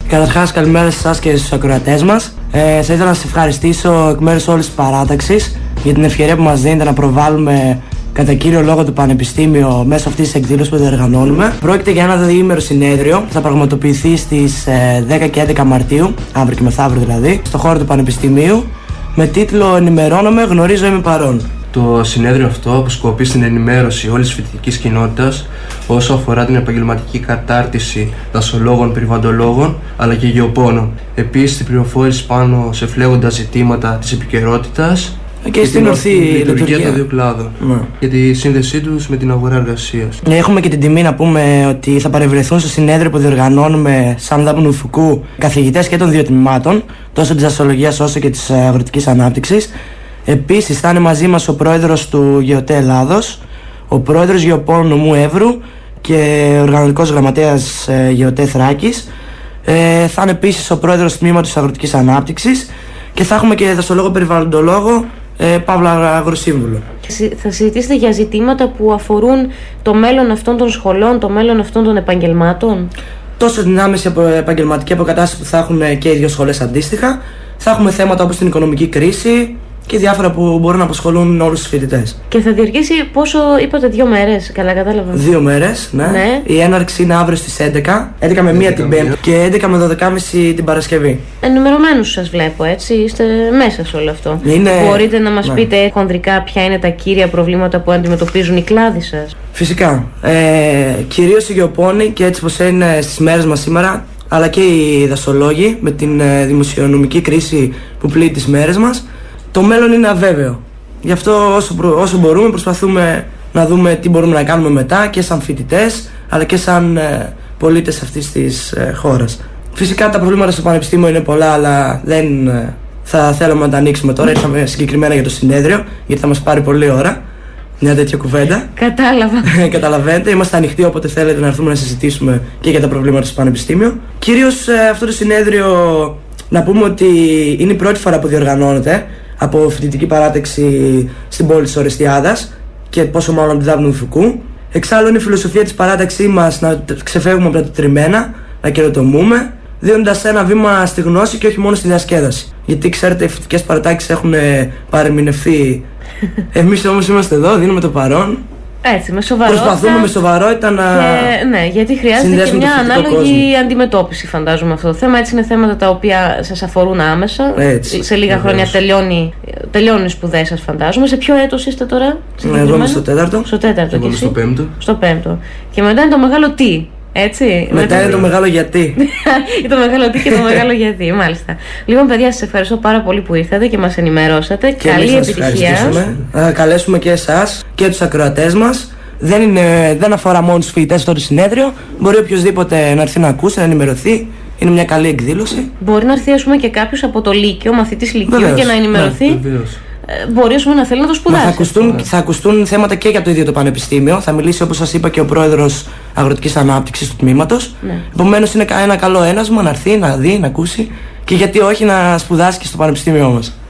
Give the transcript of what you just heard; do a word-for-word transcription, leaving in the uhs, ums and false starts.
Καταρχάς, καλημέρα σε εσάς και στους ακροατές μας. Ε, θα ήθελα να σας ευχαριστήσω εκ μέρους όλης της παράταξης για την ευκαιρία που μας δίνετε να προβάλλουμε κατά κύριο λόγο το Πανεπιστήμιο μέσω αυτής της εκδήλωσης που διοργανώνουμε. Πρόκειται για ένα διήμερο συνέδριο που θα πραγματοποιηθεί στις ε, δέκα και έντεκα Μαρτίου, αύριο και μεθαύριο δηλαδή, στο χώρο του Πανεπιστημίου, με τίτλο «Ενημερώνομαι, γνωρίζω, είμαι παρόν». Το συνέδριο αυτό αποσκοπεί στην ενημέρωση όλης της φοιτητικής κοινότητας όσο αφορά την επαγγελματική κατάρτιση δασολόγων, περιβαλλοντολόγων αλλά και γεωπόνων. Επίσης, την πληροφόρηση πάνω σε φλέγοντα ζητήματα της επικαιρότητας και στην ορθή λειτουργία των δύο κλάδων ναι. και τη σύνδεσή τους με την αγορά εργασίας. Έχουμε και την τιμή να πούμε ότι θα παρευρεθούν στο συνέδριο που διοργανώνουμε σαν δάπνου Φουκού καθηγητές και των δύο τμήματων, τόσο της δασολογίας όσο και της αγροτικής ανάπτυξης. Επίσης θα είναι μαζί μας ο πρόεδρος του ΓΕΟΤΕ Ελλάδος, ο πρόεδρος Γεωπόνου Νομού Εύρου και ο οργανωτικός γραμματέας ε, ΓΕΟΤΕ Θράκης. Ε, θα είναι επίσης ο πρόεδρος του τμήματος αγροτικής ανάπτυξης και θα έχουμε και δασολόγο περιβαλλοντολόγο ε, Παύλα Αγροσύμβουλο. Θα συζητήσετε για ζητήματα που αφορούν το μέλλον αυτών των σχολών, το μέλλον αυτών των επαγγελμάτων. Τόσο την άμεση επαγγελματική αποκατάσταση που θα έχουν και οι δύο σχολές αντίστοιχα. Θα έχουμε θέματα όπως την οικονομική κρίση και διάφορα που μπορούν να απασχολούν όλους τους φοιτητές. Και θα διαρκέσει πόσο, είπατε, δύο μέρες, καλά κατάλαβα. Δύο μέρες, ναι. ναι. Η έναρξη είναι αύριο στις έντεκα, έντεκα με μία την Πέμπτη και έντεκα με δώδεκα και μισή την Παρασκευή. Ενημερωμένους σας βλέπω, έτσι, είστε μέσα σε όλο αυτό. Είναι... Μπορείτε να μας ναι. πείτε χονδρικά ποια είναι τα κύρια προβλήματα που αντιμετωπίζουν οι κλάδοι σας? Φυσικά. Ε, κυρίως οι γεωπόνοι και έτσι πως είναι στις μέρες μας σήμερα, αλλά και οι δασολόγοι με την ε, δημοσιονομική κρίση που πλήττει τις μέρες μας. Το μέλλον είναι αβέβαιο. Γι' αυτό όσο, προ, όσο μπορούμε προσπαθούμε να δούμε τι μπορούμε να κάνουμε μετά και σαν φοιτητές αλλά και σαν ε, πολίτες αυτής της ε, χώρας. Φυσικά τα προβλήματα στο Πανεπιστήμιο είναι πολλά, αλλά δεν ε, θα θέλαμε να τα ανοίξουμε τώρα. Ήρθαμε συγκεκριμένα για το συνέδριο, γιατί θα μας πάρει πολλή ώρα μια τέτοια κουβέντα. Κατάλαβα. Καταλαβαίνετε, είμαστε ανοιχτοί όποτε θέλετε να έρθουμε να συζητήσουμε και για τα προβλήματα στο Πανεπιστήμιο. Κυρίως ε, αυτό το συνέδριο, να πούμε ότι είναι η πρώτη φορά που διοργανώνεται από φοιτητική παράταξη στην πόλη της Ορεστιάδας και πόσο μάλλον από τη Δάπνου Φουκού. Εξάλλου είναι η φιλοσοφία της παράταξής μας να ξεφεύγουμε από τα τετριμμένα, να καινοτομούμε, δίνοντας ένα βήμα στη γνώση και όχι μόνο στη διασκέδαση. Γιατί ξέρετε, οι φοιτητικές παρατάξεις έχουν παρεμηνευθεί. Εμείς όμως είμαστε εδώ, δίνουμε το παρόν. Έτσι, με σοβαρότητα. Προσπαθούμε με σοβαρότητα να. Και, ναι, γιατί χρειάζεται και μια ανάλογη κόσμο. Αντιμετώπιση, φαντάζομαι, αυτό το θέμα. Έτσι, είναι θέματα τα οποία σας αφορούν άμεσα. Έτσι, σε λίγα βεβαίως. χρόνια τελειώνει, τελειώνουν οι σπουδές σας, φαντάζομαι. Σε ποιο έτος είστε τώρα? Εγώ είμαι στο τέταρτο. Στο τέταρτο, και εσύ? Στο πέμπτο. Στο πέμπτο. Και μετά είναι το μεγάλο τι. Έτσι. Μετά, μετά είναι το μεγάλο γιατί. το μεγάλο τι και το μεγάλο γιατί, μάλιστα. Λοιπόν, παιδιά, σας ευχαριστώ πάρα πολύ που ήρθατε και μας ενημερώσατε. Και καλή επιτυχία. Θα καλέσουμε και εσάς και τους ακροατές μας. Δεν, είναι, δεν αφορά μόνο τους φοιτητές αυτό το συνέδριο. Μπορεί οποιοδήποτε να έρθει να ακούσει, να ενημερωθεί. Είναι μια καλή εκδήλωση. Μπορεί να έρθει, ας πούμε, και κάποιος από το Λύκειο, μαθητής Λυκείου, Βεβαίως. και να ενημερωθεί. Ναι, μπορεί, ας πούμε, να θέλει να το σπουδάσει. Μα θα, ακουστούν, θα ακουστούν θέματα και για το ίδιο το Πανεπιστήμιο. Θα μιλήσει, όπως σας είπα, και ο πρόεδρος αγροτικής ανάπτυξης του τμήματος. Ναι. Επομένως, είναι ένα καλό ένασμα να έρθει, να δει, να ακούσει και γιατί όχι να σπουδάσει και στο Πανεπιστήμιο μας.